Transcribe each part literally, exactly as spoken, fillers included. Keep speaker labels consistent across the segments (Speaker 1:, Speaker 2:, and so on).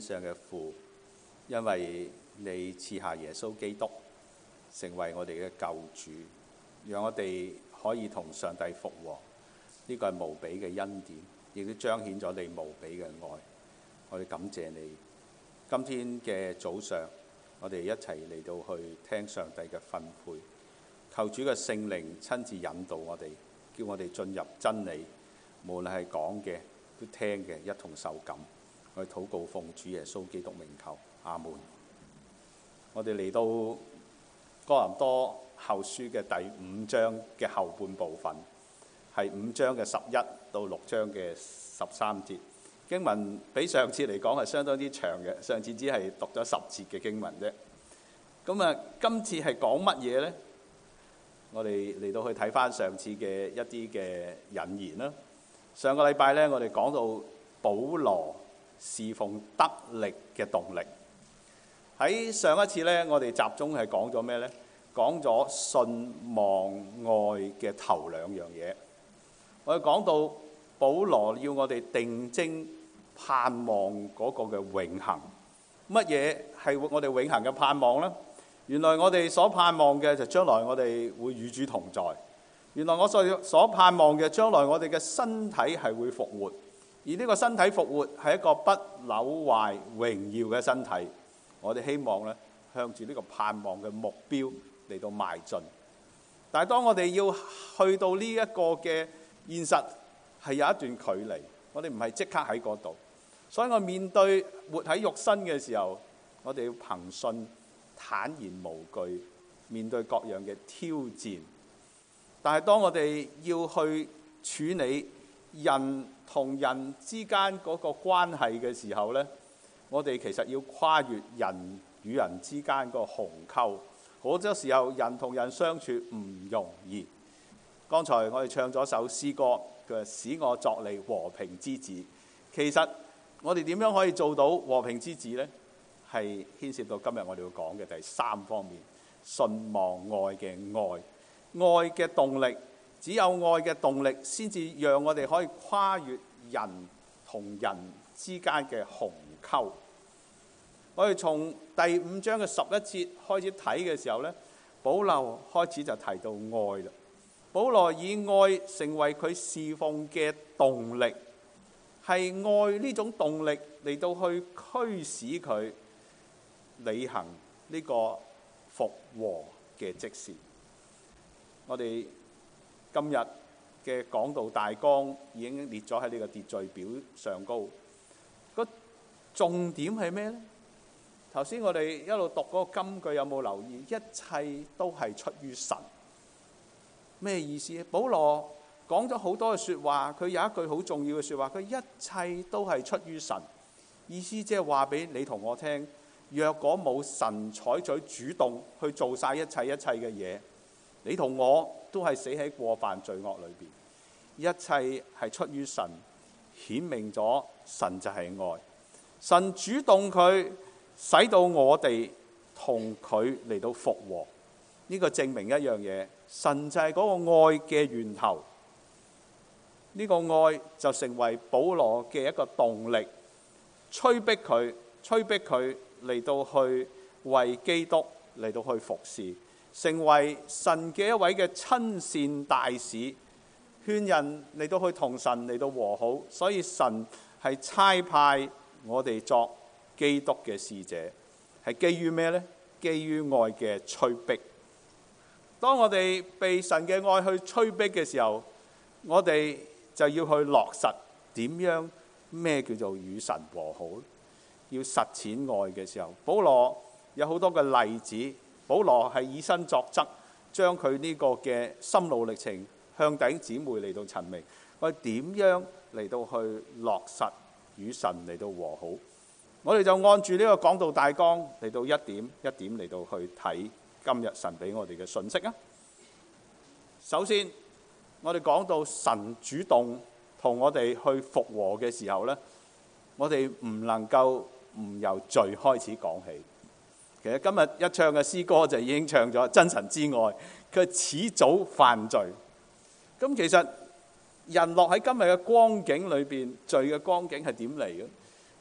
Speaker 1: 上嘅父，因為你賜下耶穌基督成為我哋嘅救主，讓我哋可以同上帝復和。呢個係無比嘅恩典，亦都彰顯咗你無比嘅愛。我哋感謝你。今天嘅早上，我哋一齊嚟到去聽上帝嘅訓誨，求主嘅聖靈親自引導我哋，叫我哋進入真理，無論係講嘅都聽嘅，一同受感。我哋禱告奉主耶穌基督名求，阿門。我哋嚟到哥林多後書嘅第五章嘅後半部分，係五章嘅十一到六章嘅十三節。經文比上次嚟講係相當之長嘅，上次只係讀咗十節嘅經文啫。咁啊，今次係講乜嘢呢？我哋嚟到去睇翻上次嘅一啲嘅引言啦。上個禮拜呢，我哋講到保羅侍奉得力嘅動力。喺上一次呢，我哋集中係講咗咩呢？講咗信望愛嘅頭兩樣嘢。我哋講到保羅要我哋定睛盼望嗰個嘅永恆。乜嘢係我哋永恆嘅盼望呢？原來我哋所盼望嘅就將來我哋會與主同在。原來我所所盼望嘅將來我哋嘅身體係會復活，而呢個身體復活係一個不朽壞榮耀嘅身體。我哋希望咧向住呢個盼望嘅目標嚟到邁進。但係當我哋要去到呢一個嘅現實，係有一段距離，我哋唔係即刻喺嗰度。所以我面對活喺肉身嘅時候，我哋要憑信坦然無懼面對各樣嘅挑戰。但係當我哋要去處理人同人之間嗰個關係嘅時候呢，我哋其實要跨越人與人之間個鴻溝。好多時候人同人相處唔容易。剛才我哋唱咗首詩歌，佢話使我作你和平之子。其實我哋點樣可以做到和平之子呢？係牽涉到今日我哋要講嘅第三方面，信望愛嘅愛。愛嘅動力，只有愛嘅動力先至讓我哋可以跨越人同人之間嘅鴻溝。我哋從第五章嘅十一節開始睇嘅時候呢，保羅開始就提到愛啦。保羅以愛成為佢侍奉嘅動力，係愛呢種動力嚟到去驅使佢履行呢個復和嘅職事。我哋今日嘅講道大綱已經列咗喺呢個秩序表上高。個重點係咩呢？頭先我哋一路讀嗰個金句，有冇留意？一切都係出於神。咩意思？保羅講咗好多嘅説話，佢有一句好重要嘅説話，佢一切都係出於神。意思即係話俾你同我聽，若果冇神採取主動去做晒一切一切嘅嘢，你同我都係死喺過犯罪惡裏邊。一切係出於神，顯明咗神就係愛。神主動佢，使到我哋同佢嚟到復和。呢個證明一樣嘢，神就係嗰個愛嘅源頭。呢個愛就成為保羅嘅一個動力，催逼佢，催逼佢嚟到去為基督嚟到去服侍，成為神嘅一位嘅親善大使，勸人嚟到去同神嚟到和好。所以神係差派我哋作基督嘅使者，係基於咩呢？基於愛嘅催逼。當我哋被神嘅愛去催逼嘅時候，我哋就要去落實點樣咩叫做與神和好，要實踐愛嘅時候。保羅有好多嘅例子，保羅係以身作則，將佢呢個嘅心路歷程向弟兄姊妹嚟到陳明，我哋點樣嚟到去落實與神嚟到和好。我哋就按住呢個講道大綱嚟到一點一點嚟到去睇今日神俾我哋嘅信息啊。首先，我哋講到神主動同我哋去復和嘅時候呢，我哋唔能夠唔由罪開始講起。其實今日一唱嘅詩歌就已經唱咗真神之愛，佢始早犯罪。咁其實人落喺今日嘅光景裏邊，罪嘅光景係點嚟嘅？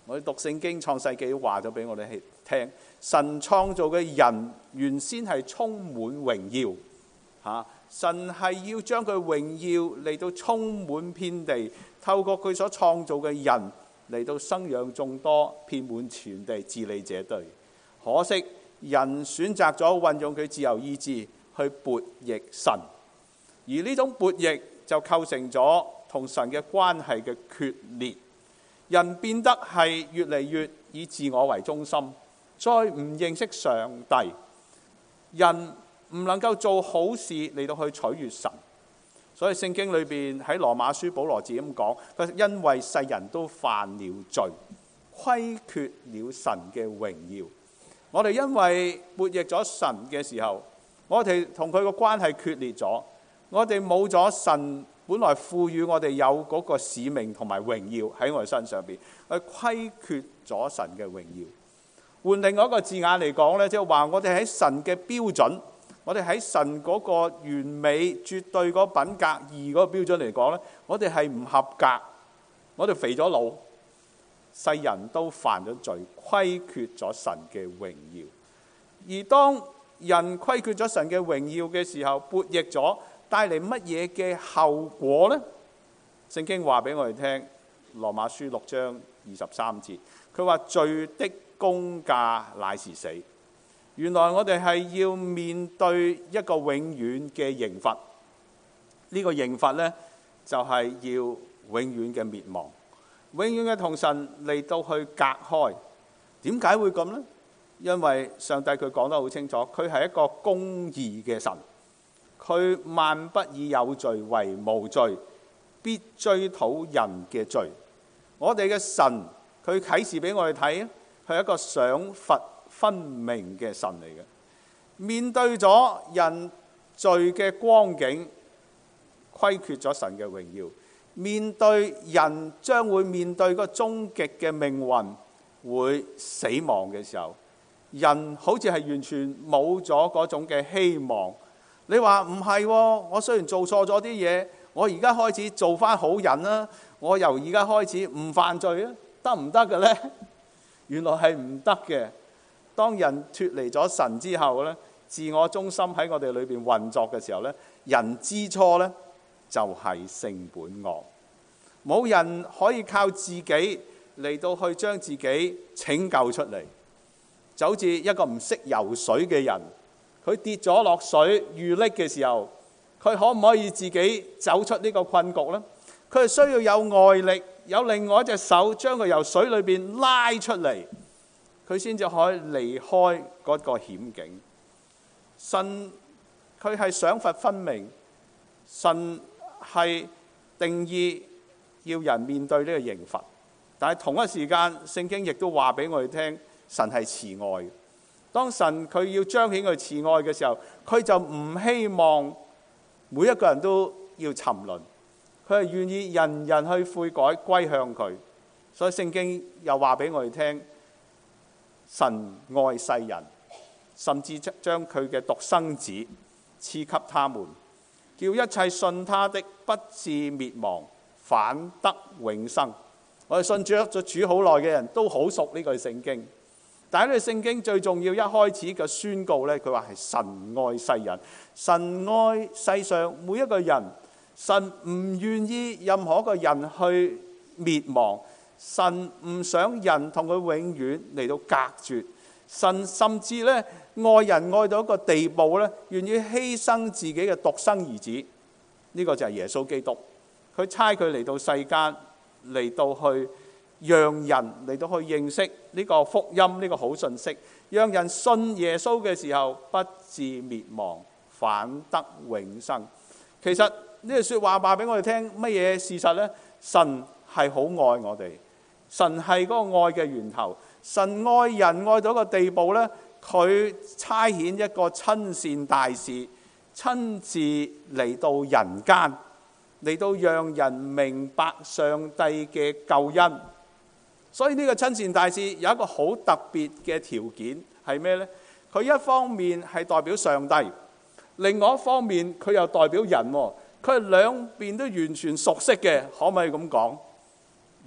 Speaker 1: 我哋讀聖經創世紀話咗俾我哋聽，神創造嘅人原先係充滿榮耀嚇，神係要將佢榮耀嚟到充滿遍地，透過佢所創造嘅人嚟到生養眾多，遍滿全地，治理這地。可惜人選擇咗運用佢自由意志去悖逆神，而呢種悖逆就構成咗同神嘅關係嘅決裂。人變得係越嚟越以自我為中心，再唔認識上帝。人唔能夠做好事嚟到去取悅神，所以聖經裏邊喺羅馬書保羅字咁講，佢因為世人都犯了罪，虧缺了神嘅榮耀。我哋因為悖逆咗神嘅時候，我哋同佢個關係決裂咗，我哋冇咗神本來賦予我哋有嗰個使命同埋榮耀喺我哋身上邊，去虧缺咗神嘅榮耀。換另外一個字眼嚟講呢，即係話我哋喺神嘅標準，我哋喺神嗰個完美絕對嗰品格義嗰個標準嚟講呢，我哋係唔合格，我哋肥咗腦，世人都犯咗罪，虧缺咗神嘅榮耀。而當人虧缺咗神嘅榮耀嘅時候，悖逆咗，帶嚟乜嘢嘅後果呢？聖經話俾我哋聽，羅馬書六章二十三節，佢話罪的工價乃是死。原來我哋係要面對一個永遠嘅刑罰，呢、這個刑罰呢，就係、是、要永遠嘅滅亡，永遠嘅同神嚟到去隔開。點解會咁呢？因為上帝佢講得好清楚，佢係一個公義嘅神，佢萬不以有罪為無罪，必追討人嘅罪。我哋嘅神佢啟示俾我哋睇，係一個賞罰分明嘅神嚟嘅。面對咗人罪嘅光景，虧缺咗神嘅榮耀；面對人將會面對個終極嘅命運，會死亡嘅時候，人好似係完全冇咗嗰種嘅希望。你話唔係喎？我雖然做錯咗啲嘢，我而家開始做翻好人啦，我由而家開始唔犯罪啊，得唔得嘅呢？原來係唔得嘅。當人脫離咗神之後呢，自我中心喺我哋裏邊運作嘅時候呢，人之初呢就係性本惡，冇人可以靠自己嚟到去將自己拯救出嚟。就好似一個唔識游水嘅人，佢跌咗落水遇溺嘅時候，佢可唔可以自己走出呢個困局呢？佢係需要有外力，有另外一隻手將佢由水裏邊拉出嚟，佢先至可以離開嗰個險境。神佢係賞罰分明，神係定義要人面對呢個刑罰，但係同一時間聖經亦都話俾我哋聽，神係慈愛。當神佢要彰顯佢慈愛嘅時候，佢就唔希望每一個人都要沉淪，佢係願意人人去悔改歸向佢。所以聖經又話俾我哋聽，神愛世人，甚至將佢嘅獨生子賜給他們，叫一切信他的不至滅亡，反得永生。我哋信主咗主好耐嘅人都好熟呢句聖經。但係呢個聖經最重要一開始嘅宣告呢，佢話係神愛世人，神愛世上每一個人，神唔願意任何一個人去滅亡，神唔想人同佢永遠嚟到隔絕，神甚至呢愛人愛到一個地步呢，願意犧牲自己嘅獨生兒子，呢、這個就係耶穌基督，佢差佢嚟到世間嚟到去。讓人嚟到去認識呢個福音，呢個好信息，讓人信耶穌嘅時候不至滅亡，反得永生。其實呢句說話話俾我哋聽乜嘢事實呢？神係好愛我哋，神係嗰個愛嘅源頭，神愛人愛到一個地步呢，佢差遣一個親善大使親自嚟到人間，嚟到讓人明白上帝嘅救恩。所以呢個親善大使有一個好特別嘅條件係咩呢？佢一方面係代表上帝，另外一方面佢又代表人，佢係兩邊都完全熟悉嘅，可唔可以咁講？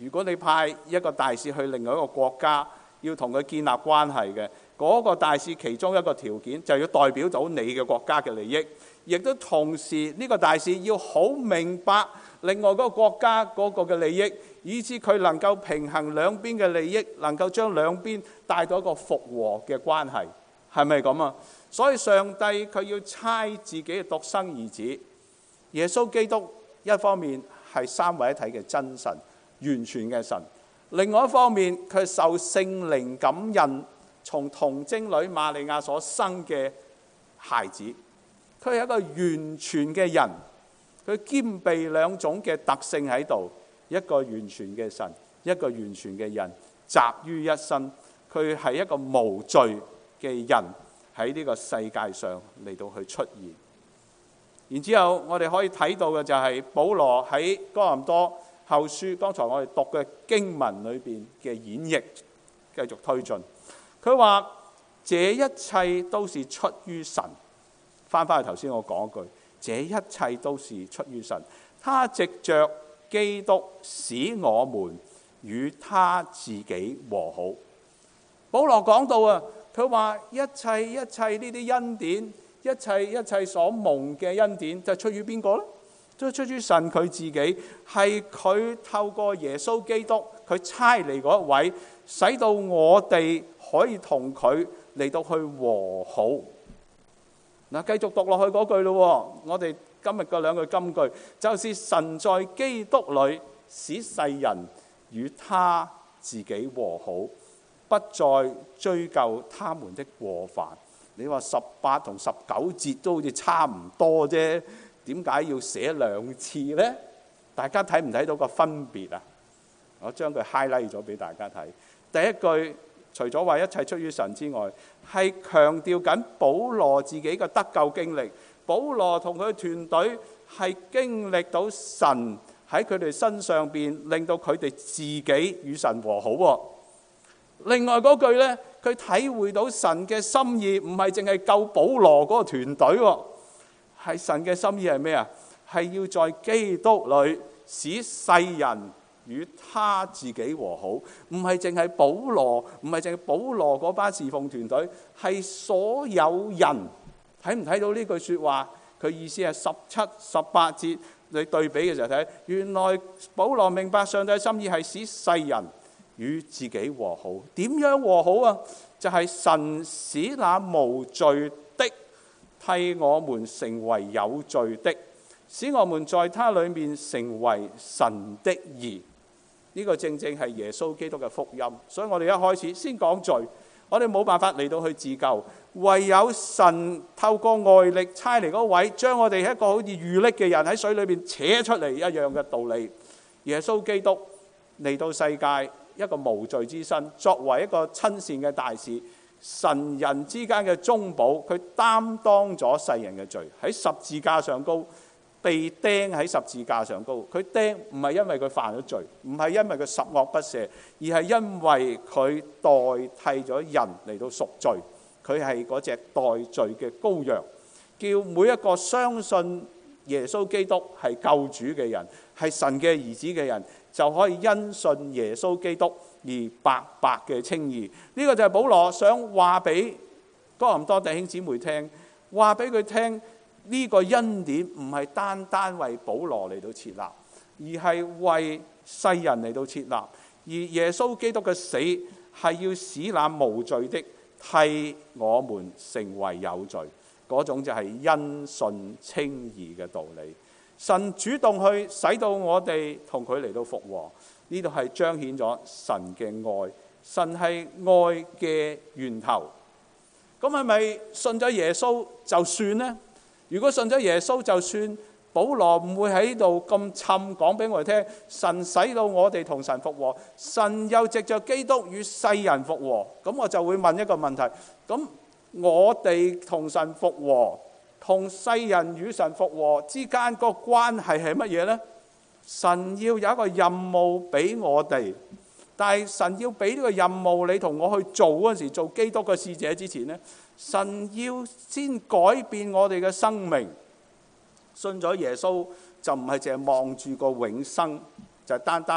Speaker 1: 如果你派一個大使去另外一個國家，要同佢建立關係嘅，嗰個大使其中一個條件就要代表到你嘅國家嘅利益，亦都同時呢個大使要好明白另外嗰個國家嗰個嘅利益，以致佢能夠平衡兩邊嘅利益，能夠將兩邊帶到一個復和嘅關係，係咪咁啊？所以上帝佢要差自己嘅獨生兒子耶穌基督，一方面係三位一體嘅真神，完全嘅神；另外一方面佢受聖靈感孕，從童貞女瑪利亞所生嘅孩子，佢係一個完全嘅人，佢兼備兩種嘅特性喺度，一個完全嘅神，一個完全嘅人，集於一身。佢係一個無罪嘅人喺呢個世界上嚟到去出現。然之後我哋可以睇到嘅就係保羅喺哥林多後書，剛才我哋讀嘅經文裏邊嘅演繹，繼續推進。佢話這一切都是出於神。翻返去頭先我講一句，這一切都是出於神，他藉着基督使我們與他自己和好。保羅講到啊，佢話一切一切呢啲恩典，一切一切所蒙嘅恩典，就出於邊個呢？都出於神佢自己，係佢透過耶穌基督，佢差嚟嗰一位，使到我哋可以同佢嚟到去和好。嗱，繼續讀落去嗰句咯，我哋今日嘅兩句金句，就是神在基督裏使世人與他自己和好，不再追究他們的過犯。你話十八同十九節都好似差唔多啫，點解要寫兩次呢？大家睇唔睇到個分別啊？我將佢 highlight 咗俾大家睇。第一句除咗話一切出於神之外，係強調緊保羅自己嘅得救經歷。保羅同佢團隊係經歷到神喺佢哋身上邊，令到佢哋自己與神和好。另外嗰句呢，佢體會到神嘅心意，唔係淨係救保羅嗰個團隊，係神嘅心意係咩啊？係要在基督裏使世人與他自己和好，唔係淨係保羅，唔係淨係保羅嗰班侍奉團隊，係所有人。睇唔睇到呢句說話？佢意思係十七、十八節你對比嘅時候睇，原來保羅明白上帝嘅心意係使世人與自己和好。點樣和好啊？就係、是、神使那無罪的替我們成為有罪的，使我們在他裏面成為神的義。呢、這個正正係耶穌基督嘅福音。所以我哋一開始先講罪，我哋冇辦法嚟到去自救，唯有神透過外力差嚟嗰位，將我哋一個好似魚溺嘅人喺水裏邊扯出嚟一樣嘅道理。耶穌基督嚟到世界，一個無罪之身，作為一個親善嘅大使，神人之間嘅中保，佢擔當咗世人嘅罪，喺十字架上高被釘喺十字架上高。佢釘唔係因為佢犯咗罪，唔係因為佢十惡不赦，而係因為佢代替咗人嚟到贖罪。佢係嗰隻代罪嘅羔羊，叫每一個相信耶穌基督係救主嘅人，係神嘅兒子嘅人，就可以因信耶穌基督而白白嘅稱義。呢個就係保羅想話俾哥林多弟兄姊妹聽，話俾佢聽，呢個恩典唔係單單為保羅嚟到設立，而係為世人嚟到設立。而耶穌基督嘅死係要使那無罪的替我們成為有罪，嗰種就係因信稱義嘅道理。神主動去使到我哋同佢嚟到復和，呢度係彰顯咗神嘅愛。神係愛嘅源頭。咁係咪信咗耶穌就算呢？如果信咗耶穌就算，保羅唔會喺度咁沉講俾我哋聽，神使到我哋同神復和，神又藉着基督與世人復和。咁我就會問一個問題，咁我哋同神復和，同世人與神復和之間個關係係乜嘢呢？神要有一個任務俾我哋，但係神要俾呢個任務你同我去做嗰陣時，做基督嘅使者之前呢，神要先改變我哋嘅生命。信咗耶穌就唔係淨係望住個永生，就係單單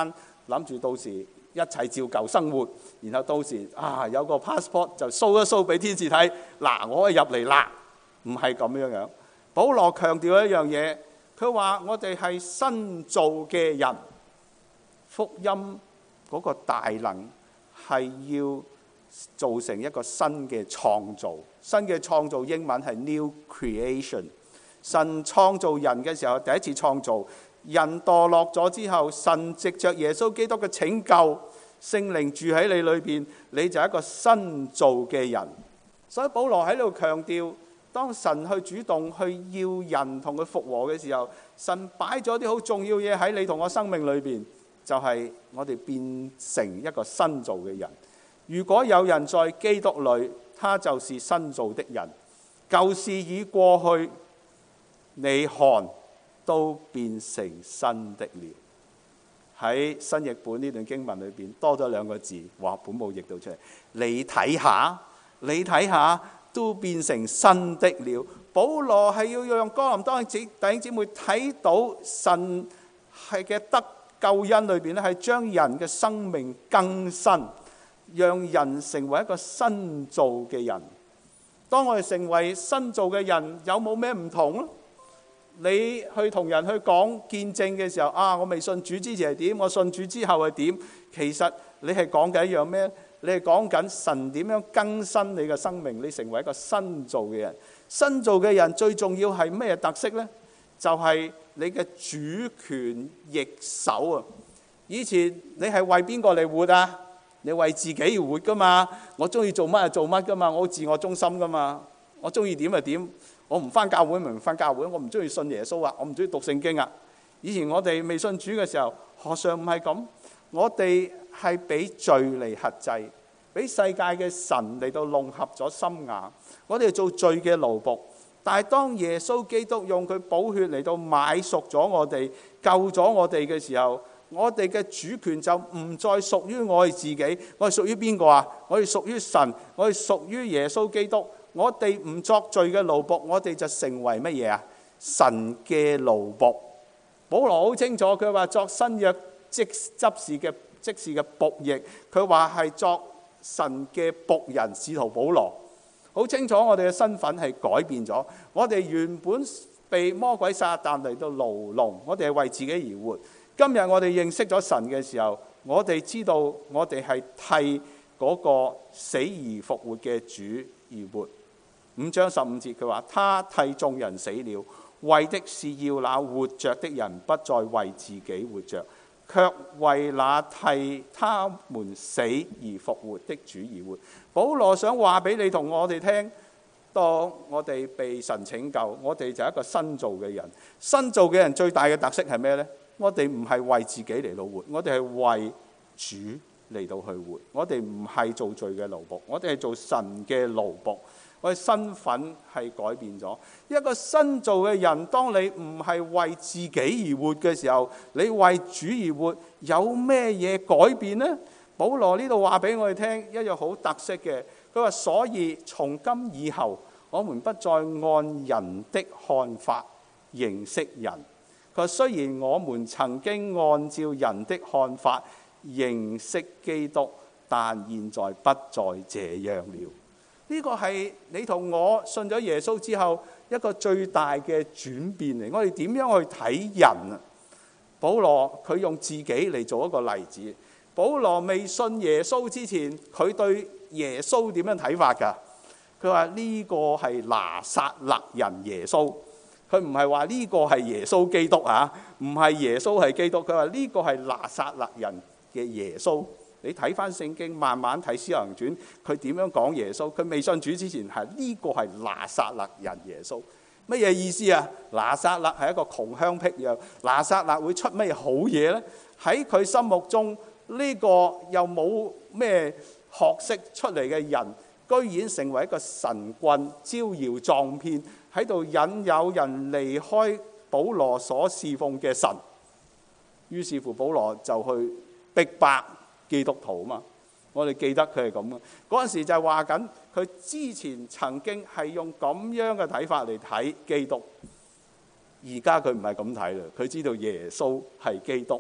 Speaker 1: 諗住到時一切照舊生活，然後到時啊有個 passport 就 show 一 show 俾天使睇，嗱我可以入嚟啦，唔係咁樣樣。保羅強調一樣嘢，佢話我哋係新造嘅人，福音嗰個大能係要造成一個新嘅創造，新嘅創造英文係 new creation。神創造人嘅時候，第一次創造人墮落咗之後，神藉着耶穌基督嘅拯救，聖靈住喺你裏邊，你就係一個新造嘅人。所以保羅喺度強調，當神去主動去要人同佢復和嘅時候，神擺咗啲好重要嘢喺你同我生命裏邊，就係我哋變成一個新造嘅人。如果有人在基督裏，他就是新造的人，舊事已過去，你看都變成新的了。喺新譯本呢段經文裏邊多咗兩個字，話本冇譯到出嚟。你睇下，你睇下，都變成新的了。保羅係要讓哥林多弟兄姊妹睇到神係嘅得救恩裏邊咧，係將人嘅生命更新，讓人成為一個新造嘅人。當我哋成為新造嘅人，有冇咩唔同咧？你去同人去講見證嘅時候，啊，我未信主之前係點，我信主之後係點？其實你係講緊一樣咩？你係講緊神點樣更新你嘅生命，你成為一個新造嘅人。新造嘅人最重要係咩特色呢？就係你嘅主權易手啊！以前你係為邊個嚟活啊？你為自己而活噶嘛？我中意做乜就做乜噶嘛？我好自我中心噶嘛？我中意點就點。我唔返教會咪唔返教會，我唔中意信耶穌啊，我唔中意讀聖經啊。以前我哋未信主嘅時候，何嘗唔係咁？我哋係俾罪嚟轄制，俾世界嘅神嚟到弄合咗心眼，我哋做罪嘅奴僕。但係當耶穌基督用佢寶血嚟到買贖咗我哋，救咗我哋嘅時候，我哋嘅主權就唔再屬於我哋自己。我哋屬於邊個啊？我哋屬於神，我哋屬於耶穌基督。我哋唔作罪嘅奴僕，我哋就成為乜嘢啊？神嘅奴僕。保羅好清楚，佢話作新約即執事嘅即是嘅僕役，佢話係作神嘅僕人使徒保羅。好清楚我哋嘅身份係改變咗。我哋原本被魔鬼撒旦嚟到牢籠，我哋係為自己而活。今日我哋認識咗神嘅時候，我哋知道我哋係替嗰個死而復活嘅主而活。五章十五節佢話：他替眾人死了，為的是要那活着的人不再為自己活着，卻為那替他們死而復活的主而活。保羅想話俾你同我哋聽，當我哋被神拯救，我哋就係一個新造嘅人。新造嘅人最大嘅特色係咩呢？我哋唔係為自己嚟到活，我哋係為主嚟到去活。我哋唔係做罪嘅奴僕，我哋係做神嘅奴僕。我哋身份係改變咗。一個新造嘅人，當你唔係為自己而活嘅時候，你為主而活，有咩嘢改變呢？保羅呢度話俾我哋聽一樣好特色嘅，佢話：所以從今以後，我們不再按人的看法認識人。佢話：雖然我們曾經按照人的看法認識基督，但現在不再這樣了。呢個係你同我信咗耶穌之後一個最大嘅轉變嚟。我哋點樣去睇人啊？保羅佢用自己嚟做一個例子。保羅未信耶穌之前，佢對耶穌點樣睇法㗎？佢話呢個係拿撒勒人耶穌。佢唔係話呢個係耶穌基督啊，唔係耶穌係基督。佢話呢個係拿撒勒人嘅耶穌。你睇翻聖經，慢慢睇《使徒行傳》，佢點樣講耶穌？佢未信主之前係呢個係拿撒勒人耶穌。乜嘢意思啊？拿撒勒係一個窮鄉僻壤，拿撒勒會出咩好嘢呢？喺佢心目中，呢個又冇咩學識出嚟嘅人，居然成為一個神棍，招搖撞騙，喺度引誘人離開保羅所侍奉嘅神。於是乎，保羅就去逼迫基督徒嘛。我哋記得佢係咁嘅。嗰陣時就係話緊佢之前曾經係用咁樣嘅睇法嚟睇基督，而家佢唔係咁睇啦。佢知道耶穌係基督，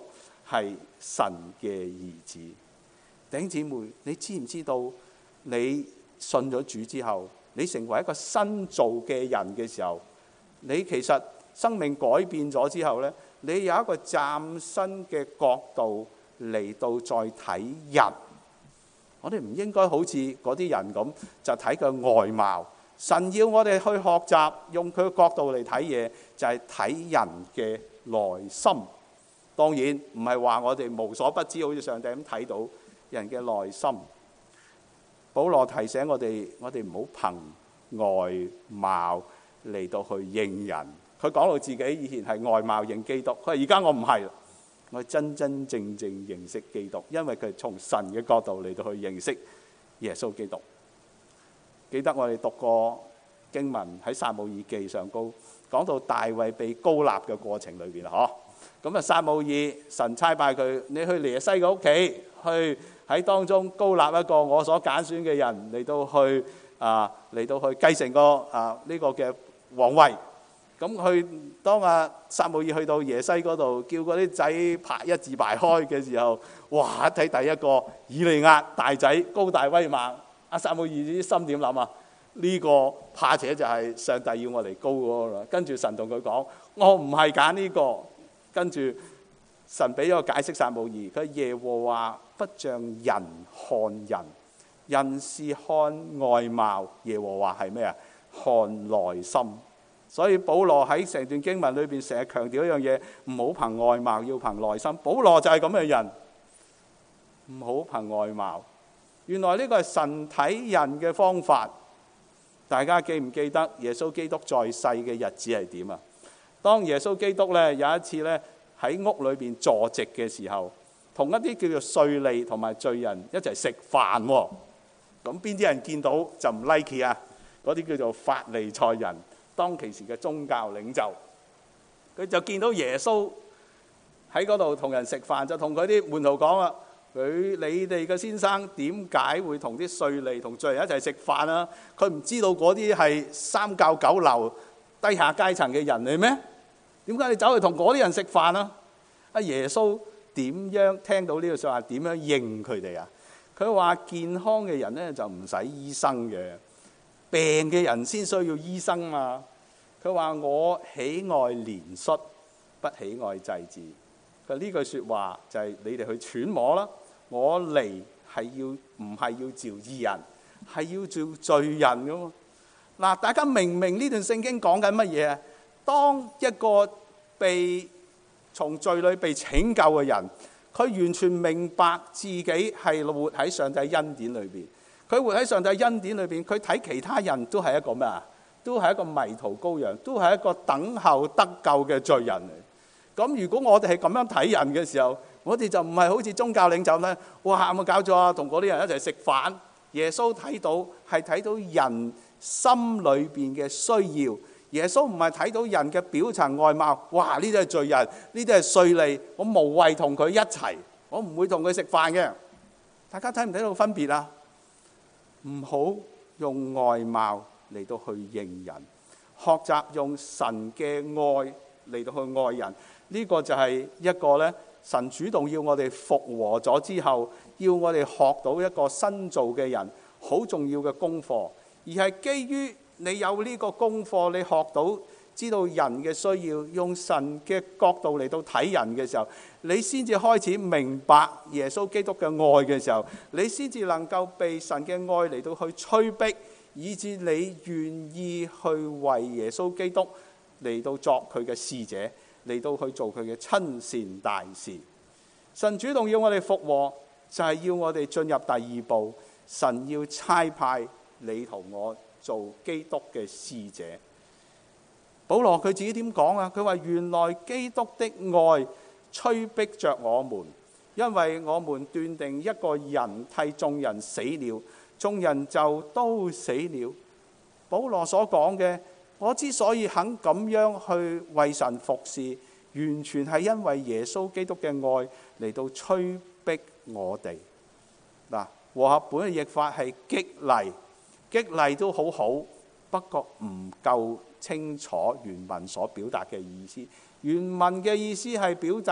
Speaker 1: 係神嘅兒子。弟兄姊妹，你知唔知道你信咗主之後，你成為一個新造嘅人嘅時候，你其實生命改變咗之後呢，你有一個嶄新嘅角度嚟到再睇人。我哋唔應該好似嗰啲人咁，就睇佢外貌。神要我哋去學習，用佢嘅角度嚟睇嘢，就係睇人嘅內心。當然唔係話我哋無所不知，好似上帝咁睇到人嘅內心。保羅提醒我哋，我哋唔好憑外貌嚟到去認人。佢講到自己以前係外貌認基督，佢話而家我唔係啦，我真真正正認識基督，因為佢從神嘅角度嚟到去認識耶穌基督。記得我哋讀過經文喺撒母耳記上高講到大衛被膏立嘅過程裏邊啦，嗬。咁啊，撒母耳神差派佢，你去耶西嘅屋企，去喺當中膏立一個我所揀選嘅人嚟到去啊嚟到去繼承個啊呢個嘅皇位。咁去當阿撒母耳去到耶西嗰度，叫嗰啲仔排一字排開嘅時候，哇！睇第一個以利押大仔高大威猛，阿撒母耳啲心點諗啊？呢個怕且就係上帝要我嚟膏嗰個啦。跟住神同佢講：我唔係揀呢個。跟住神俾咗個解釋撒母耳，佢耶和華不像人看人，人是看外貌，耶和華係咩啊？看內心。所以保羅喺成段經文裏邊成日強調一樣嘢，唔好憑外貌，要憑內心。保羅就係咁嘅人，唔好憑外貌。原來呢個係神睇人嘅方法。大家記唔記得耶穌基督在世嘅日子係點啊？當耶穌基督咧有一次咧喺屋裏邊坐席嘅時候，同一啲叫做稅吏同埋罪人一齊食飯喎。咁邊啲人見到就唔 like 啊？嗰啲叫做法利賽人，當其時嘅宗教領袖，佢就見到耶穌喺嗰度同人食飯，就同佢啲門徒講啊：佢你哋嘅先生點解會同啲稅吏同罪人一齊食飯啊？佢唔知道嗰啲係三教九流低下階層嘅人嚟咩？點解你走去同嗰啲人食飯啊？阿耶穌點樣聽到呢句說話？點樣應佢哋啊？佢話健康嘅人咧就唔使醫生嘅，病嘅人先需要醫生嘛。佢話我喜愛憐恤，不喜愛祭祀。佢呢句說話就係你哋去揣摩啦。我嚟係要唔係要召義人，係要召罪人噶嘛。嗱，大家明唔明呢段聖經講緊乜嘢啊？當一個被從罪裏被拯救嘅人，佢完全明白自己係活喺上帝恩典裏邊。佢活喺上帝恩典裏邊，佢睇其他人都係一個咩啊？都係一個迷途羔羊，都係一個等候得救嘅罪人嚟。咁如果我哋係咁樣睇人嘅時候，我哋就唔係好似宗教領袖咧，哇！有冇搞錯啊？同嗰啲人一齊食飯。耶穌睇到係睇到人心裏邊嘅需要。耶穌唔係睇到人嘅表層外貌，哇！呢啲係罪人，呢啲係稅吏，我無謂同佢一齊，我唔會同佢食飯嘅。大家睇唔睇到分別啊？唔好用外貌嚟到去認人，學習用神嘅愛嚟到去愛人。呢個就係一個咧，神主動要我哋復和咗之後，要我哋學到一個新造嘅人，好重要嘅功課，而係基於你有呢個功課，你學到知道人嘅需要，用神嘅角度嚟到睇人嘅時候，你先至開始明白耶穌基督嘅愛嘅時候，你先至能夠被神嘅愛嚟到去催逼，以致你願意去為耶穌基督嚟到作佢嘅使者，嚟到去做佢嘅親善大事。神主動要我哋復和，就係要我哋進入第二步，神要差派你同我做基督嘅使者。保羅佢自己點講啊？佢話原來基督的愛催逼着我們，因為我們斷定一個人替眾人死了，眾人就都死了。保羅所講嘅，我之所以肯咁樣去為神服侍，完全係因為耶穌基督嘅愛嚟到催逼我哋。嗱，和合本嘅譯法係激勵，激勵都好好，不過唔夠清楚原文所表達嘅意思。原文嘅意思係表達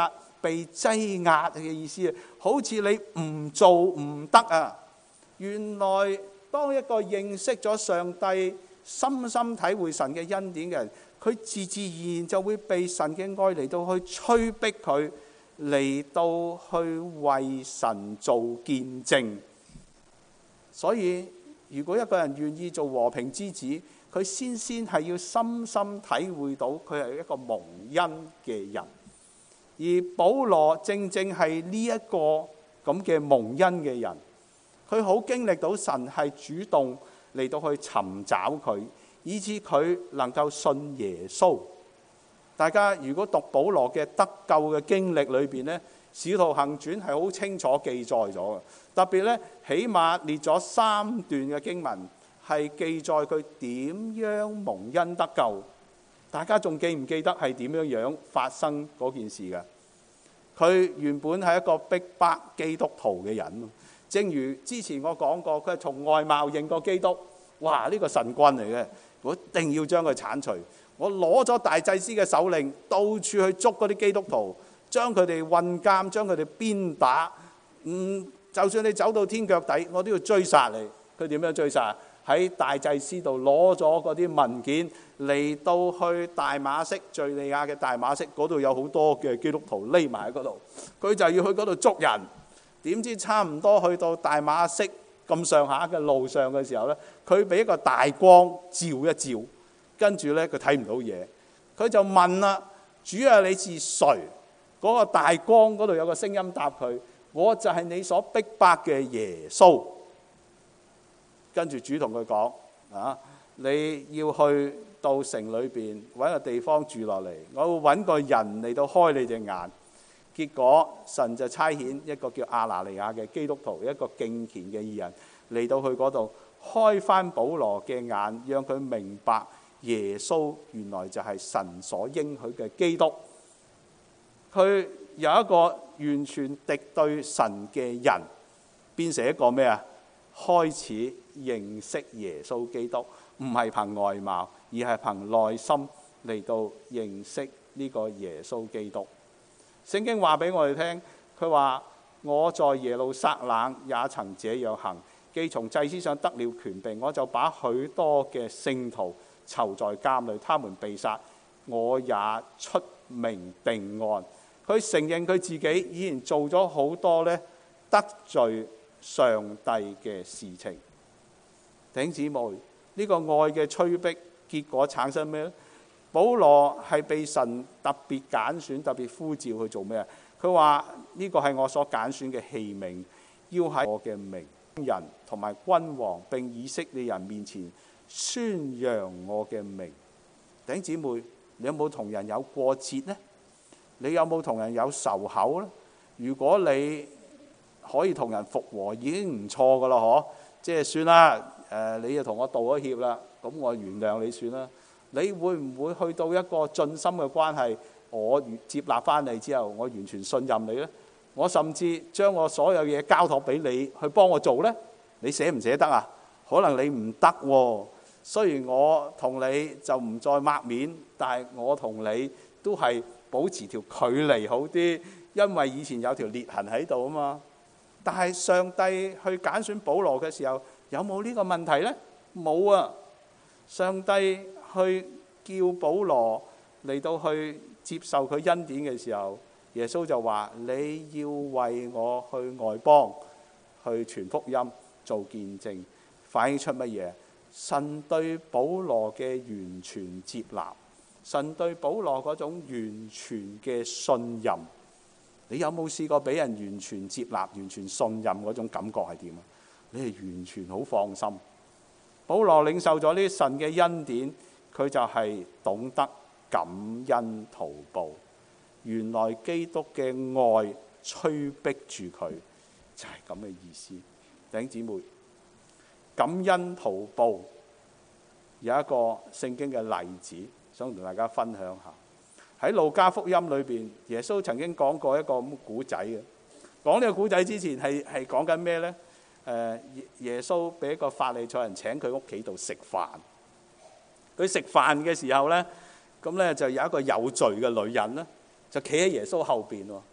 Speaker 1: 被擠壓嘅意思，好似你唔做唔得啊！原來當一個認識咗上帝、深深體會神嘅恩典嘅人，佢自自然然就會被神嘅愛嚟到去催逼佢，嚟到去為神做見證。所以如果一個人願意做和平之子，佢先先係要深深體會到佢係一個蒙恩嘅人。而保羅正正係呢一個咁嘅蒙恩嘅人，佢好經歷到神係主動嚟到去尋找佢，以致佢能夠信耶穌。大家如果讀保羅嘅得救嘅經歷裏邊呢，《使徒行傳》係好清楚記載咗嘅，特別呢，起碼列咗三段嘅經文係記載佢點樣蒙恩得救。大家仲記唔記得係點樣樣發生嗰件事嘅？佢原本係一個逼迫基督徒嘅人，正如之前我講過，佢係從外貌認過基督。哇！呢個神棍嚟嘅，我一定要將佢剷除。我攞咗大祭司嘅手令，到處去捉嗰啲基督徒，將佢哋困監，將佢哋鞭打。嗯，就算你走到天腳底，我都要追殺你。佢點樣追殺？喺大祭司度攞咗嗰啲文件嚟到去大馬色，敘利亞嘅大馬色嗰度有好多嘅基督徒匿埋喺嗰度，佢就要去嗰度捉人。點知差唔多去到大馬色咁上下嘅路上嘅時候呢，佢俾一個大光照一照，跟住呢，佢睇唔到嘢，佢就問啦：主啊，你是誰？嗰個大光嗰度有個聲音答佢：我就係你所逼迫嘅耶穌。跟住主同佢講：啊，你要去到城裏邊揾個地方住落嚟，我會揾個人嚟到開你隻眼。結果神就差遣一個叫亞拿尼亞嘅基督徒，一個敬虔嘅義人嚟到去嗰度開翻保羅嘅眼，讓佢明白耶穌原來就係神所應許嘅基督。佢有一個完全敵對神嘅人，變成一個咩啊？開始認識耶穌基督，唔係憑外貌，而係憑內心嚟到認識呢個耶穌基督。聖經話俾我哋聽，佢話：我在耶路撒冷也曾這樣行，既從祭司上得了權柄，我就把許多嘅聖徒囚在監裏，他們被殺，我也出名定案。佢承認佢自己以前做咗好多咧得罪上帝嘅事情。弟兄姊妹，呢個愛嘅催逼結果產生咩咧？保羅係被神特別揀選、特別呼召去做咩啊？佢話呢個係我所揀選嘅器皿，要喺我嘅名人同埋君王並以色列人面前宣揚我嘅名。弟兄姊妹，你有冇同人有過節呢？你有冇同人有仇口呢？如果你可以同人復和，已經唔錯噶啦，嗬！即係算啦，誒、呃，你就同我道咗歉啦，咁我原諒你算啦。你會唔會去到一個盡心嘅關係？我接納翻你之後，我完全信任你呢？我甚至將我所有嘢交託俾你去幫我做呢？你捨唔捨得啊？可能你唔得喎。雖然我同你就唔再抹面，但係我同你都係保持條距離好啲，因為以前有條裂痕喺度啊嘛。但係上帝去揀選保羅嘅時候，有冇呢個問題呢？冇啊！上帝去叫保羅嚟到去接受佢恩典嘅時候，耶穌就話：你要為我去外邦去傳福音做見證，反映出乜嘢？神對保羅嘅完全接納，神對保羅嗰種完全嘅信任。你有冇試過俾人完全接納、完全信任嗰種感覺係點啊？你係完全好放心。保羅領受咗呢神嘅恩典，佢就係懂得感恩圖報。原來基督嘅愛催逼住佢，就係咁嘅意思。弟兄姊妹，感恩圖報有一個聖經嘅例子，想同大家分享下。喺路加福音裏邊，耶穌曾經講過一個咁古仔嘅。講呢個古仔之前係係講緊咩呢？誒，耶穌俾一個法利賽人請佢屋企度食飯。佢食飯嘅時候呢，咁呢就有一個有罪嘅女人呢，就企喺耶穌後邊喎。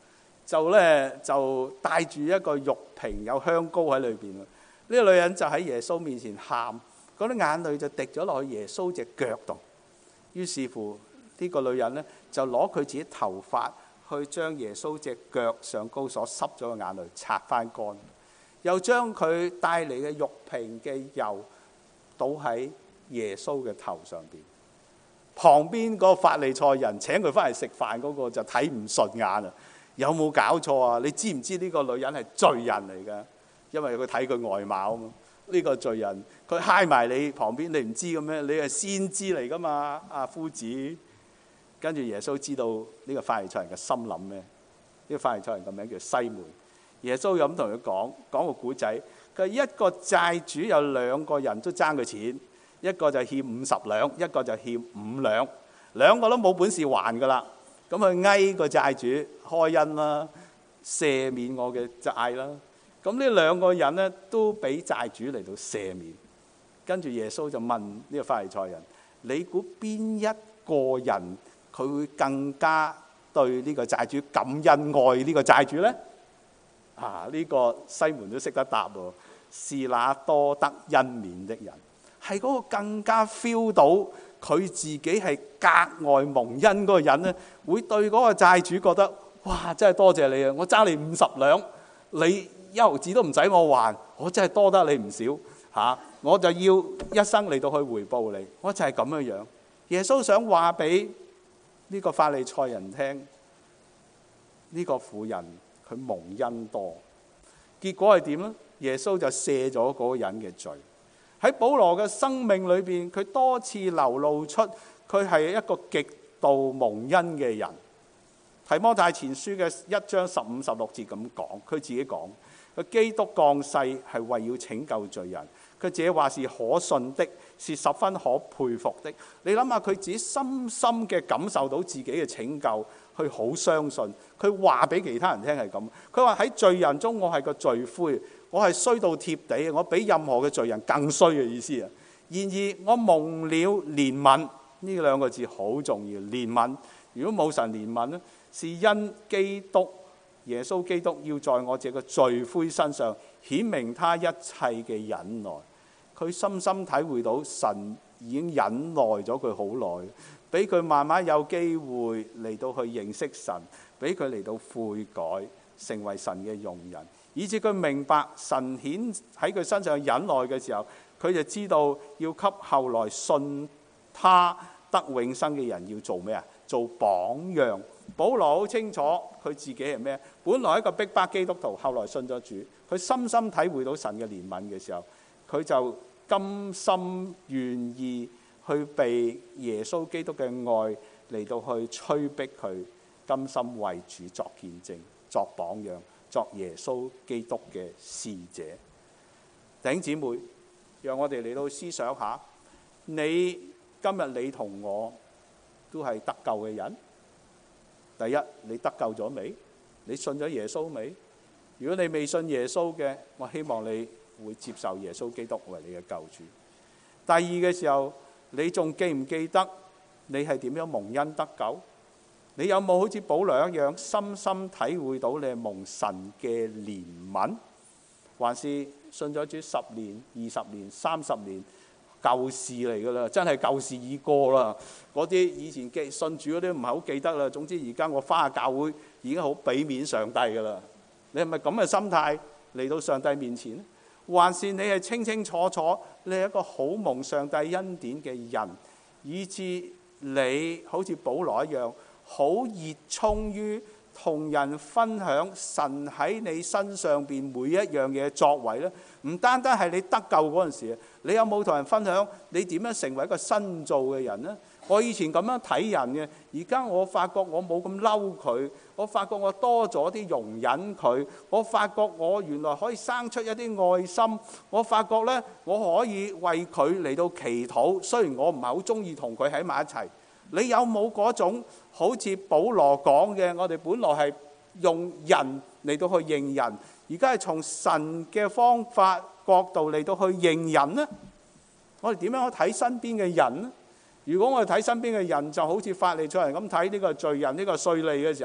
Speaker 1: 就咧就帶住一個玉瓶有香膏喺裏邊。呢個女人就喺耶穌面前喊，嗰啲眼淚就滴咗落去耶穌隻腳度。於是乎呢個女人咧就攞佢自己頭髮去將耶穌隻腳上高所濕咗嘅眼淚擦翻乾，又將佢帶嚟嘅玉瓶嘅油倒喺耶穌嘅頭上邊。旁邊個法利賽人請佢翻嚟食飯嗰個就睇唔順眼啊！有冇搞錯啊？你知唔知呢個女人係罪人嚟㗎？因為佢睇佢外貌啊嘛。呢個罪人佢揩埋你旁邊，你唔知嘅咩？你係先知嚟㗎嘛，啊夫子。跟住耶穌知道呢個法利賽人嘅心諗咩？呢個法利賽人個名叫西門。耶穌又咁同佢講講個古仔，佢一個債主有兩個人都爭佢錢。一個就欠五十兩，一個就欠五兩，兩個都冇本事還噶啦。咁佢哀個債主開恩啦，赦免我嘅債啦。咁呢兩個人咧都俾債主嚟到赦免。跟住耶穌就問呢個法利賽人：你估邊一個人佢會更加對呢個債主感恩愛呢個債主咧？啊，呢個西門都識得答喎，是那多得恩免的人。係嗰個更加 feel 到佢自己係格外蒙恩嗰個人咧，會對嗰個債主覺得哇，真係多謝你啊！我爭你五十兩，你一毫子都唔使我還，我真係多得你唔少嚇、啊，我就要一生嚟到去回報你。我就係咁樣樣。耶穌想話俾呢個法利賽人聽，呢、呢個婦人佢蒙恩多，結果係點咧？耶穌就赦咗嗰個人嘅罪。喺保羅嘅生命裏邊，佢多次流露出佢係一個極度蒙恩嘅人。提摩太前書嘅一章十五十六節咁講，佢自己講：佢基督降世係為要拯救罪人。佢這話是可信的，是十分可佩服的。你諗下，佢自己深深嘅感受到自己嘅拯救，佢好相信。佢話俾其他人聽係咁。佢話喺罪人中，我係個罪魁。我係衰到貼地，我比任何嘅罪人更衰嘅意思啊！然而我蒙了憐憫，呢兩個字好重要。憐憫，如果冇神憐憫咧，是因基督耶穌基督要在我這個罪魁身上顯明他一切嘅忍耐。佢深深體會到神已經忍耐咗佢好耐，俾佢慢慢有機會嚟到去認識神，俾佢嚟到悔改，成為神嘅用人。以至佢明白神顯喺佢身上忍耐嘅時候，佢就知道要給後來信他得永生嘅人要做咩啊？做榜樣。保羅好清楚佢自己係咩？本來一個逼迫基督徒，後來信咗主，佢深深體會到神嘅憐憫嘅時候，佢就甘心願意去被耶穌基督嘅愛嚟到去催逼佢，甘心為主作見證、作榜樣。作耶穌基督嘅使者。弟兄姊妹，讓我哋嚟到思想下，你今日你同我都係得救嘅人。第一，你得救咗未？你信咗耶穌未？如果你未信耶穌嘅，我希望你會接受耶穌基督為你嘅救主。第二嘅時候，你仲記唔記得你係點樣蒙恩得救？你有冇好似保羅一樣深深體會到你係蒙神嘅憐憫？還是信咗主十年、二十年、三十年舊事嚟噶啦？真係舊事已過啦。嗰啲以前記信主嗰啲唔係好記得啦。總之而家我返下教會已經好俾面上帝噶啦。你係咪咁嘅心態嚟到上帝面前？還是你係清清楚楚你係一個好蒙上帝恩典嘅人，以致你好似保羅一樣好熱衷於同人分享神喺你身上邊每一樣嘢作為咧？唔單單係你得救嗰陣時，你有冇同人分享你點樣成為一個新造嘅人呢？我以前咁樣睇人嘅，而家我發覺我冇咁嬲佢，我發覺我多咗啲容忍佢，我發覺我原來可以生出一啲愛心，我發覺咧我可以為佢嚟到祈禱，雖然我唔係好中意同佢喺埋一齊。你有冇嗰種好似保羅講嘅？我哋本來係用人嚟到去認人，而家係從神嘅方法角度嚟到去認人呢？我哋點樣去睇身邊嘅人呢？如果我哋睇身邊嘅人就好似法利賽人咁睇呢個罪人、呢個稅吏嘅時候咧，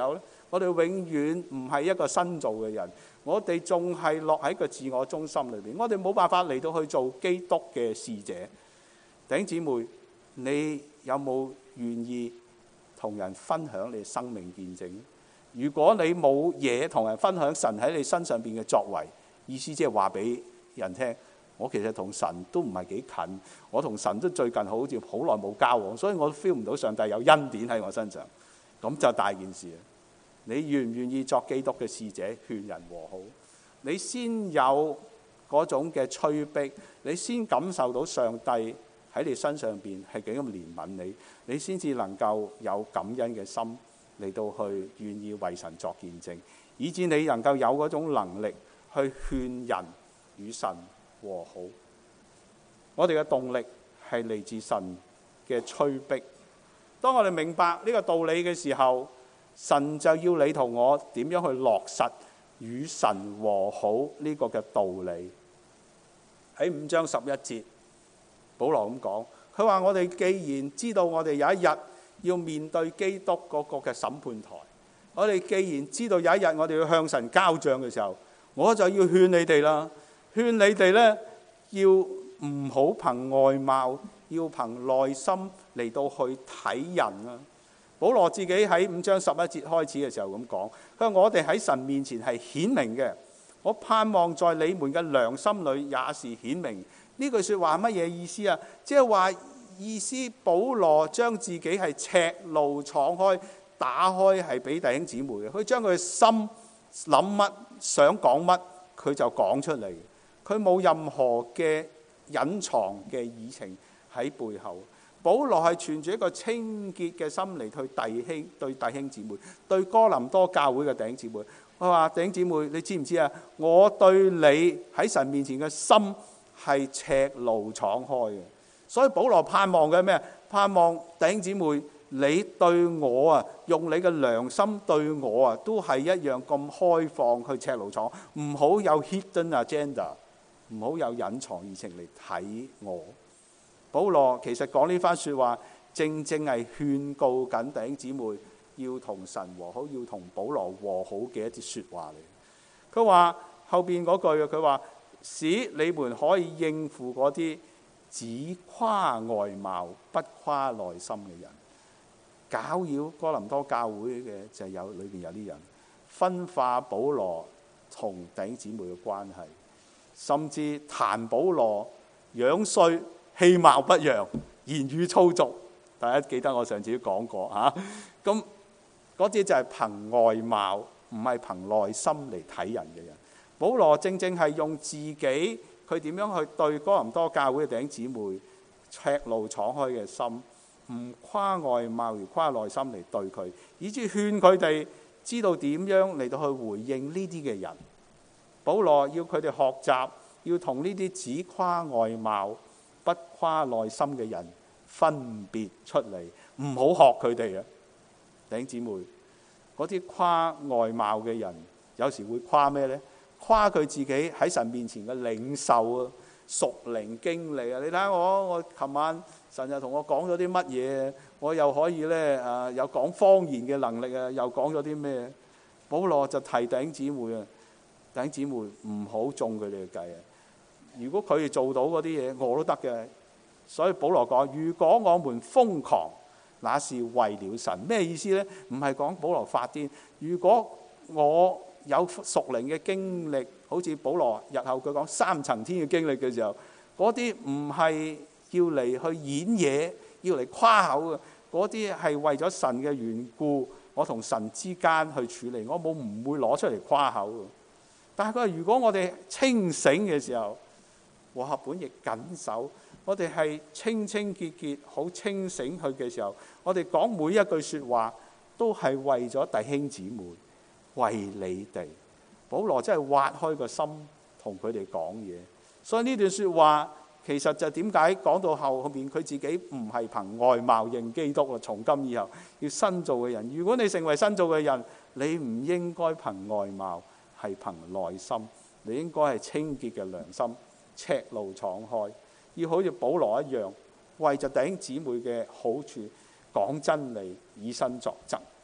Speaker 1: 我哋永遠唔係一個新造嘅人，我哋仲係落喺個自我中心裏邊，我哋冇辦法嚟到去做基督嘅使者。弟兄姊妹，你有冇願意同人分享你嘅生命見證？如果你冇嘢同人分享神喺你身上邊嘅作為，意思即係話俾人聽，我其實同神都唔係幾近，我同神都最近好似好耐冇交往，所以我 feel 唔到上帝有恩典喺我身上，咁就大件事。你願唔願意作基督嘅使者，勸人和好？你先有嗰種嘅催逼，你先感受到上帝喺你身上邊係幾咁憐憫你，你先至能夠有感恩嘅心嚟到去願意為神作見證，以致你能夠有嗰種能力去勸人與神和好。我哋嘅動力係嚟自神嘅催逼。當我哋明白呢個道理嘅時候，神就要你同我點樣去落實與神和好呢個嘅道理。喺五章十一節，保羅咁講，佢話我哋既然知道我哋有一日要面對基督嗰個嘅審判台，我哋既然知道有一日我哋要向神交賬嘅時候，我就要勸你哋啦，勸你哋呢，要唔好憑外貌，要憑內心嚟到去睇人啊。保羅自己喺五章十一節開始嘅時候咁講，佢話我哋喺神面前係顯明嘅，我盼望在你們嘅良心裏也是顯明。呢句說話乜嘢意思啊？即係話意思，保羅將自己係赤露敞開打開，係俾弟兄姊妹嘅。佢將佢嘅心諗乜想講乜，佢就講出嚟，佢冇任何嘅隱藏嘅議程喺背後。保羅係存住一個清潔嘅心嚟對弟兄對弟兄姊妹，對哥林多教會嘅弟兄姊妹。我話弟兄姊妹，你知唔知啊？我對你喺神面前嘅心係赤露敞開嘅。所以保羅盼望嘅咩？盼望弟兄姊妹，你對我啊，用你嘅良心對我啊，都係一樣咁開放去赤露敞，唔好有 hidden agenda， 唔好有隱藏議程嚟睇我。保羅其實講呢番說話，正正係勸告緊弟兄姊妹要同神和好，要同保羅和好嘅一啲說話嚟。佢話後邊嗰句，佢話使你們可以應付嗰啲只誇外貌不誇內心嘅人。攪擾哥林多教會嘅就係有裏邊有啲人分化保羅同弟兄姊妹嘅關係，甚至彈保羅樣衰、氣貌不揚、言語粗俗。大家記得我上次都講過嚇，咁嗰啲就係憑外貌，唔係憑內心嚟睇人嘅人。保羅正正係用自己佢點樣去對哥林多教會嘅弟兄姊妹赤露敞開嘅心，唔誇外貌而誇內心嚟對佢，以致勸佢哋知道點樣嚟到去回應呢啲嘅人。保羅要佢哋學習，要同呢啲只誇外貌不誇內心嘅人分別出嚟，唔好學佢哋啊！弟兄姊妹，嗰啲誇外貌嘅人，有時會誇咩呢？誇佢自己喺神面前嘅領受啊、屬靈經歷啊。你睇下我，我琴晚神又同我講咗啲乜嘢？我又可以咧啊，有講方言嘅能力啊，又講咗啲咩？保羅就提弟兄姊妹啊，弟兄姊妹唔好中佢哋嘅計啊！如果佢哋做到嗰啲嘢，我都得嘅。所以保羅講：如果我們瘋狂，那是為了神。咩意思呢？唔係講保羅發癲。如果我有屬靈嘅經歷，好似保羅日後佢講三層天嘅經歷嘅時候，嗰啲唔係要嚟去演嘢，要嚟誇口嘅。嗰啲係為咗神嘅緣故，我同神之間去處理，我冇唔會攞出嚟誇口嘅。但係佢話：如果我哋清醒嘅時候，和合本亦緊守，我哋係清清潔潔、好清醒去嘅時候，我哋講每一句説話都係為咗弟兄姊妹，為你哋。保羅真係挖開個心同佢哋講嘢，所以呢段説話其實就點解講到後後面佢自己唔係憑外貌認基督啊？從今以後要新造嘅人，如果你成為新造嘅人，你唔應該憑外貌，係憑內心，你應該係清潔嘅良心，赤露敞開，要好似保羅一樣，為着弟兄姊妹嘅好處講真理，以身作則。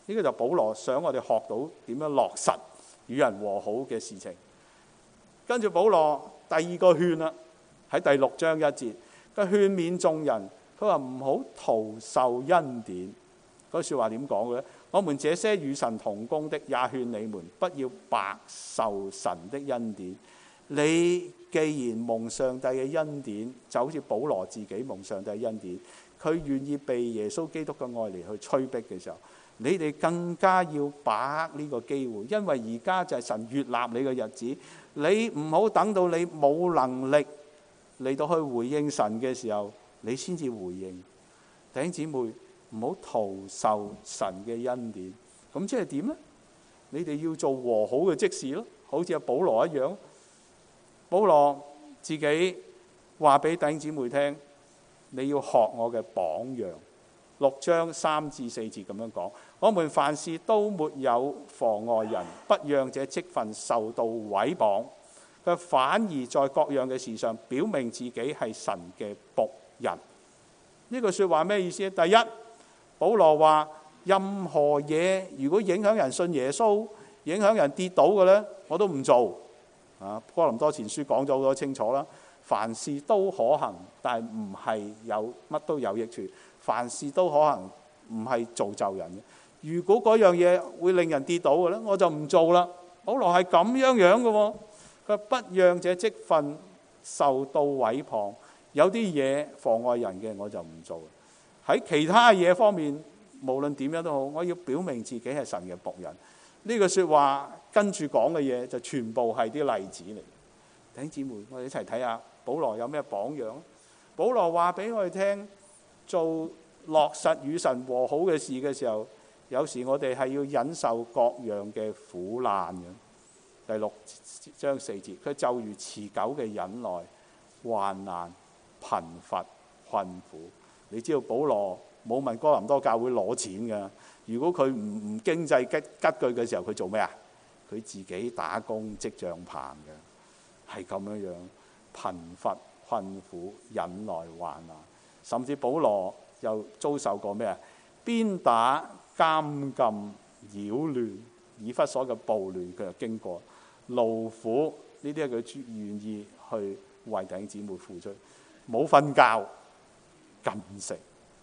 Speaker 2: 呢個就保羅想我哋學到點樣落實與人和好嘅事情。跟住保羅第二個勸啦，喺第六章一節，佢勸勉眾人，佢話唔好徒受恩典。嗰句説話點講嘅咧？我們這些與神同工的，也勸你們不要白受神的恩典。你既然蒙上帝嘅恩典，就好似保羅自己蒙上帝嘅恩典，佢願意被耶穌基督嘅愛嚟去催逼嘅時候，你哋更加要把握呢個機會，因為而家就係神悅納你嘅日子。你唔好等到你冇能力嚟到去回應神嘅時候，你先至回應。弟兄姊妹，唔好徒受神嘅恩典。咁即係點呢？你哋要做和好嘅職事咯，好似阿保羅一樣。保羅自己話俾弟兄姊妹聽，你要學我嘅榜樣。六章三至四節咁樣講，我們凡事都沒有妨礙人，不讓這職分受到毀謗，佢反而在各樣嘅事上表明自己係神嘅僕人。呢句說話咩意思？第一，保羅話任何嘢如果影響人信耶穌、影響人跌倒嘅呢，我都唔做。啊，哥林多前書講咗好多清楚啦，凡事都可行，但係唔係有乜都有益處。凡事都可行，唔係造就人嘅。如果嗰樣嘢會令人跌倒嘅咧，我就唔做啦。保羅係咁樣樣嘅喎，佢不讓這職分受到毀謗。有啲嘢妨礙人嘅，我就唔做。喺其他嘢方面，無論點樣都好，我要表明自己係神嘅僕人。呢句説話跟住講嘅嘢就全部係啲例子嚟。弟兄姊妹，我哋一齊睇下保羅有咩榜樣。保羅話俾我哋聽，做落實與神和好嘅事嘅時候，有時我哋係要忍受各樣嘅苦難嘅。第六章四節，佢就如持久嘅忍耐、患難、貧乏、困苦。你知道保羅冇問哥林多教會攞錢㗎。如果佢唔唔經濟拮拮據嘅時候，佢做咩啊？佢自己打工織帳棚嘅，係咁樣樣，貧乏、困苦、忍耐、患難。甚至保羅又遭受過咩啊？鞭打、監禁、擾亂，以弗所嘅暴亂佢又經過，勞苦呢啲係佢願意去為弟兄姊妹付出，冇瞓覺，禁食。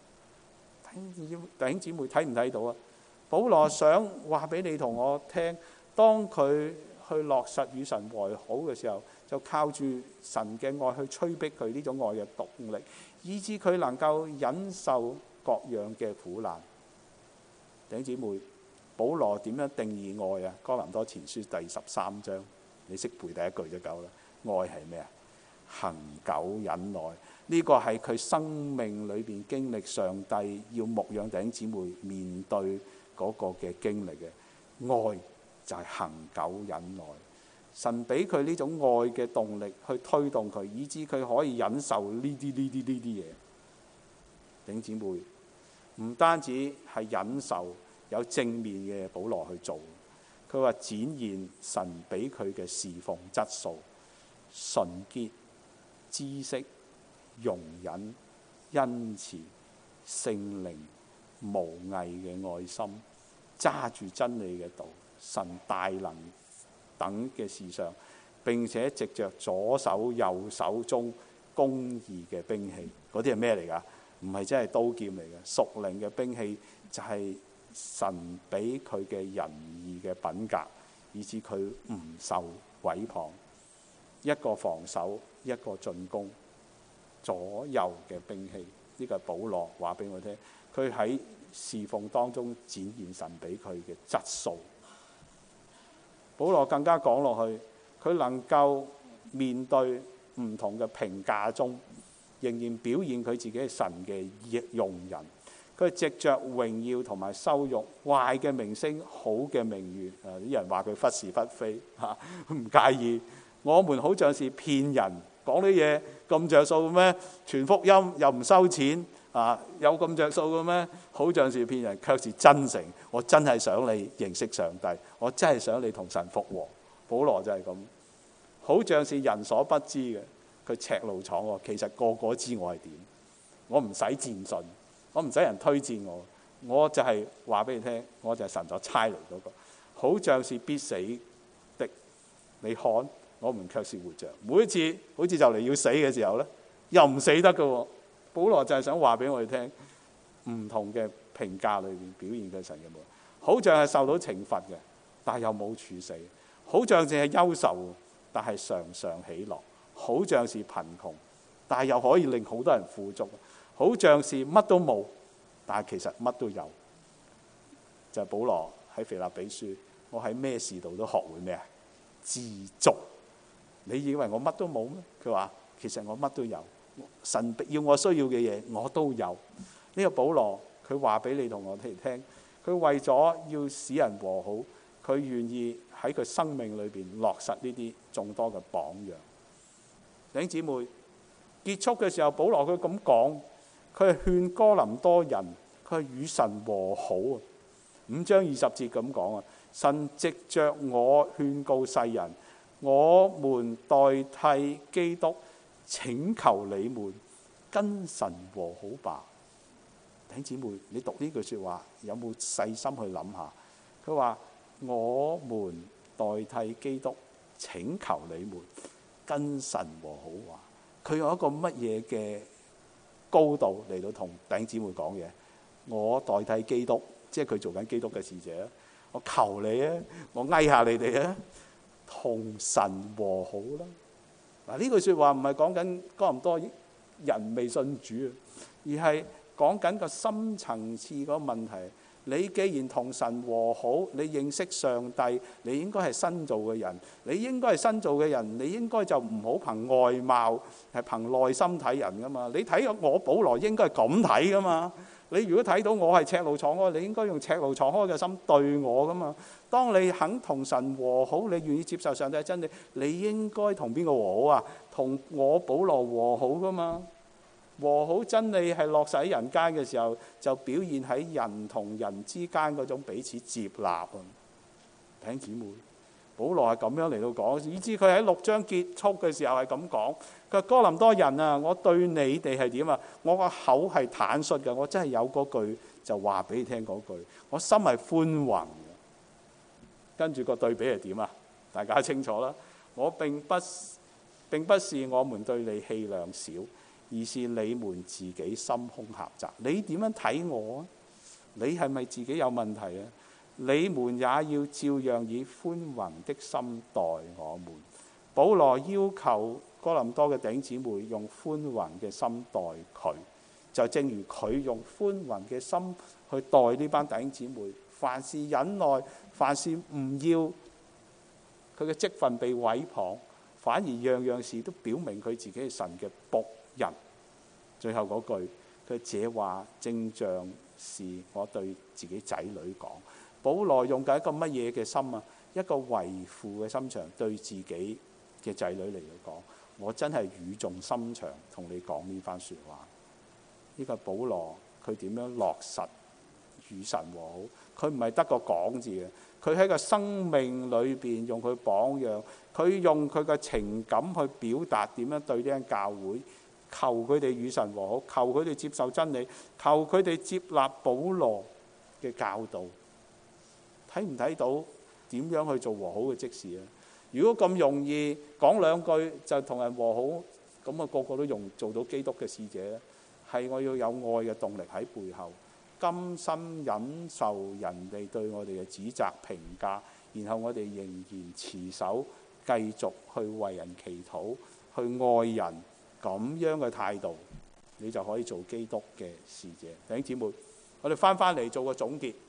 Speaker 2: 弟兄姊妹睇唔睇到啊？保羅想話俾你同我聽，當佢去落實與神和好嘅時候，就靠住神嘅愛去催逼佢呢種愛嘅動力，以致佢能夠忍受各樣嘅苦難。弟兄姊妹，保羅點樣定義愛啊？哥林多前書第十三章，你識背第一句就夠啦。愛係咩啊？恆久忍耐。呢個係佢生命裏邊經歷上帝要牧養弟兄姊妹面對嗰個嘅經歷嘅愛，就係恆久忍耐。神俾佢呢種愛嘅動力去推動佢，以致佢可以忍受呢啲呢啲呢啲嘢。弟兄姊妹，唔單止係忍受，有正面嘅保羅去做。佢話展現神俾佢嘅侍奉質素、純潔、知識、容忍、恩慈、聖靈、無偽嘅愛心，揸住真理嘅道，神大能等嘅事上，並且藉着左手右手中公義嘅兵器，嗰啲係咩嚟㗎？唔係真係刀劍嚟嘅，屬靈嘅兵器就係神俾佢嘅仁義嘅品格，以致佢唔受毀謗。一個防守，一個進攻，左右嘅兵器。呢個係保羅話俾我聽，佢喺侍奉當中展現神俾佢嘅質素。保羅更加講落去，佢能夠面對唔同嘅評價中，仍然表現佢自己係神嘅用人。佢藉着榮耀同埋羞辱，壞嘅名聲、好嘅名譽，誒啲人話佢忽是忽非嚇，唔介意。我們好像是騙人，講啲嘢咁着數嘅咩？傳福音又唔收錢啊，有咁着數嘅咩？好像是騙人，卻是真誠。我真係想你認識上帝，我真係想你同神復和。保羅就係咁，好像是人所不知嘅，佢赤露闖喎。其實個個知我係點，我唔使薦信，我唔使人推薦我， 我就係話俾你聽，我就係神所差嚟嗰個，好像是必死的。你看，我們卻是活着。每一次好似就嚟要死嘅時候咧，又唔死得嘅喎。保羅就係想話俾我哋聽，唔同嘅評價裏邊表現嘅神嘅無，好像係受到懲罰嘅，但係又冇處死；好像淨係憂愁，但係常常喜樂；好像是貧窮，但係又可以令好多人富足；好像是乜都冇，但係其實乜都有。就係、是、保羅喺腓立比書，我喺咩事度都學會咩啊？知足。你以為我乜都冇咩？佢話其實我乜都有。神要我需要嘅嘢，我都有。呢、這個保羅佢話俾你同我哋聽，佢為咗要使人和好，佢願意喺佢生命裏邊落實呢啲眾多嘅榜樣。弟兄姊妹，結束嘅時候，保羅佢咁講，佢係勸哥林多人，佢係與神和好啊。五章二十節咁講啊，神藉着我勸告世人，我們代替基督請求你們跟神和好吧。弟兄姊妹，你讀呢句說話有冇細心去諗下？佢話我們代替基督請求你們跟神和好啊。佢用一個乜嘢嘅高度嚟到同弟兄姊妹講嘢？我代替基督，即係佢做緊基督嘅使者。我求你啊，我哀下你哋啊，同神和好啦。嗱，呢句說話唔係講緊哥林多人未信主，而係講緊個深層次嗰個問題。你既然同神和好，你認識上帝，你應該係新造嘅人。你應該係新造嘅人，你應該就唔好憑外貌，係憑內心睇人噶嘛。你睇我保羅應該係咁睇噶嘛。你如果睇到我係赤露敞開，你應該用赤露敞開嘅心對我噶嘛。當你肯同神和好，你願意接受上帝嘅真理，你應該同邊個和好啊？同我保羅和好噶嘛。和好真理係落實喺人間嘅時候，就表現喺人同人之間嗰種彼此接納啊！弟兄姊妹，保羅係咁樣嚟到講，以至佢喺六章結束嘅時候係咁講。佢話哥林多人啊，我對你哋係點啊？我個口係坦率嘅，我真係有嗰句就話俾你聽嗰句，我心係寬宏嘅。跟住個對比係點啊？大家清楚啦。我並不並不是我們對你氣量少，而是你們自己心胸狹窄。你點樣睇我啊？你係咪自己有問題啊？你們也要照樣以寬宏的心待我們。保羅要求哥林多嘅弟兄姊妹用寬宏嘅心待佢，就正如佢用寬宏嘅心去待呢班弟兄姊妹。凡事忍耐，凡事唔要佢嘅職分被毀謗，反而樣樣事都表明佢自己係神嘅僕人。最後嗰句，佢這話正像是我對自己仔女講。保羅用緊一個乜嘢嘅心啊？一個為父嘅心腸對自己嘅仔女嚟講，我真係語重心長同你講呢番説話。呢個保羅佢點樣落實與神和好？佢唔係得個講字嘅，佢喺個生命裏邊用佢榜樣，佢用佢嘅情感去表達點樣對呢間教會，求佢哋與神和好，求佢哋接受真理，求佢哋接納保羅嘅教導。睇唔睇到點樣去做和好嘅職事啊？如果咁容易講兩句就同人和好，咁啊個個都用做到基督嘅使者咧？係我要有愛嘅動力喺背後，甘心忍受人哋對我哋嘅指責評價，然後我哋仍然持守繼續去為人祈禱，去愛人，咁樣嘅態度，你就可以做基督嘅使者。弟兄姊妹，我哋翻返嚟做個總結。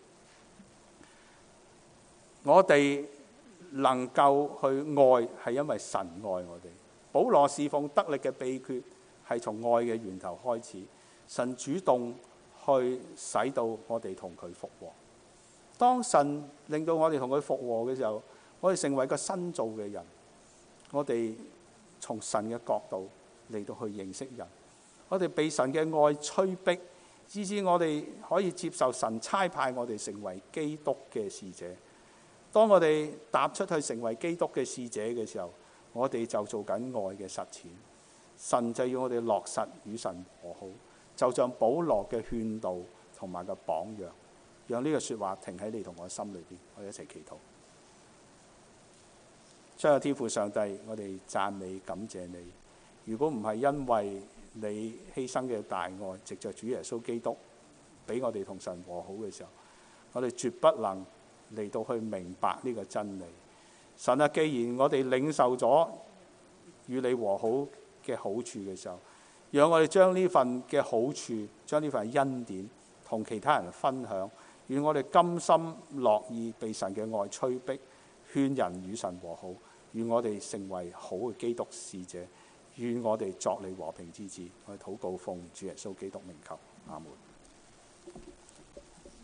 Speaker 2: 我哋能夠去愛係因為神愛我哋。保羅侍奉得力嘅秘訣係從愛嘅源頭開始。神主動去使到我哋同佢復和。當神令到我哋同佢復和嘅時候，我哋成為一個新造嘅人。我哋從神嘅角度嚟到去認識人。我哋被神嘅愛催逼，以致我哋可以接受神差派我哋成為基督嘅使者。當我哋踏出去成為基督嘅使者嘅時候，我哋就做緊愛嘅實踐。神就要我哋落實與神和好，就像保羅嘅勸導同埋個榜樣，讓呢個説話停喺你同我心裏邊。我哋一齊祈禱。親愛的天父上帝，我哋讚美感謝你。如果唔係因為你犧牲嘅大愛，藉着主耶穌基督俾我哋同神和好嘅時候，我哋絕不能嚟到去明白呢個真理。神啊，既然我哋領受咗與你和好嘅好處嘅時候，讓我哋將呢份嘅好處，將呢份恩典同其他人分享。願我哋甘心樂意被神嘅愛催逼，勸人與神和好。願我哋成為好嘅基督使者。願我哋作你和平之子。我哋禱告奉主耶穌基督名求，阿門。